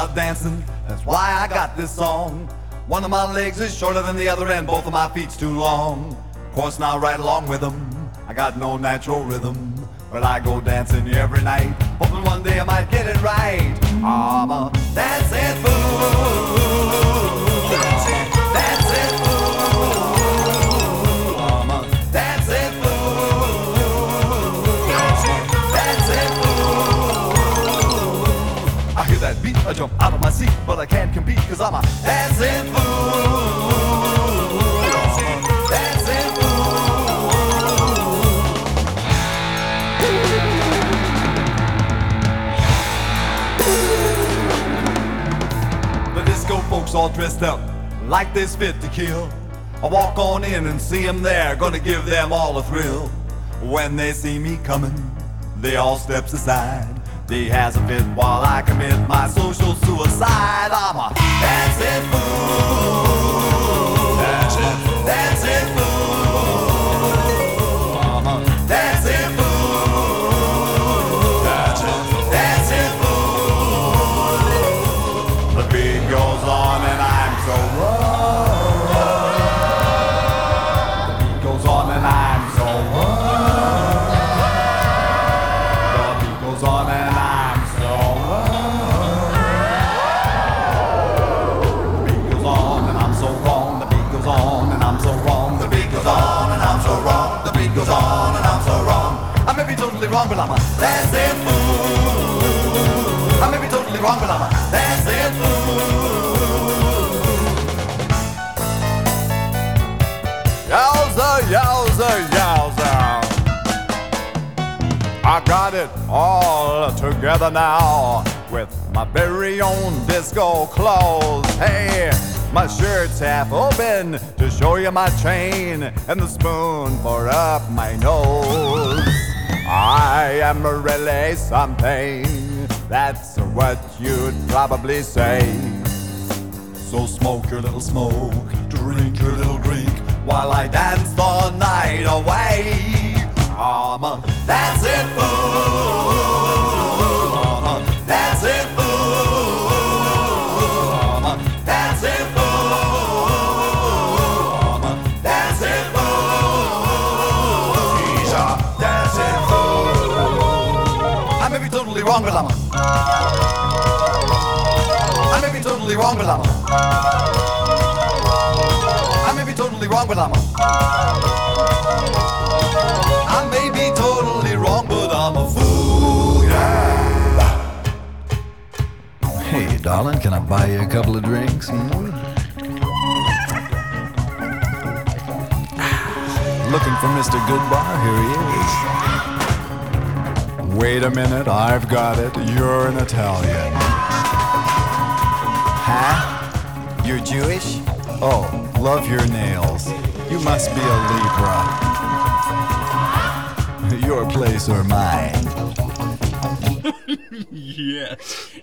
love dancing, that's why I got this song. One of my legs is shorter than the other and both of my feet's too long. Of course now right along with them, I got no natural rhythm, but I go dancing every night, hoping one day I might get it right. I'm a dancing fool. Dancing fool. I'm a dancing fool. Dancing fool. I hear that beat, I jump out of my seat, but I can't compete cause I'm a dancing fool. Dancing fool. The disco folks all dressed up like this fit to kill. I walk on in and see them there, gonna give them all a thrill. When they see me coming, they all steps aside. They has a fit while I commit my social suicide. I'm a dancing fool. Dancing fool. I'm a dancing fool. Dancing fool. The beat goes on and I'm so wrong. The beat goes on and I'm so wrong. The beat goes on and I'm so wrong. The beat goes on and I'm so wrong. The beat goes on and I'm so wrong. The beat goes on and I'm so wrong. The beat goes on and I'm so wrong. I may be totally wrong, but I'm a dancing fool. I may be totally wrong, but I'm a dancing fool. Yowza, yowza, yowza. I got it all together now with my very own disco clothes. Hey, my shirt's half open to show you my chain and the spoon for up my nose. I am really something, that's what you'd probably say. So smoke your little smoke, drink your little drink, while I dance the night away. I'm a dancing fool. I'm a dancing fool. I'm a dancing fool. I'm a dancing fool. He's a dancing fool. I may be totally wrong, but I'm a. I may be totally wrong, but I'm a. I may be totally wrong, but I'm a. I may be totally wrong, but I'm a fool, yeah. Hey, darling, can I buy you a couple of drinks? Looking for Mr. Goodbar? Here he is. Wait a minute, I've got it. You're an Italian. Huh? You're Jewish? Oh, love your nails. You must be a Libra. Your place or mine? Yes.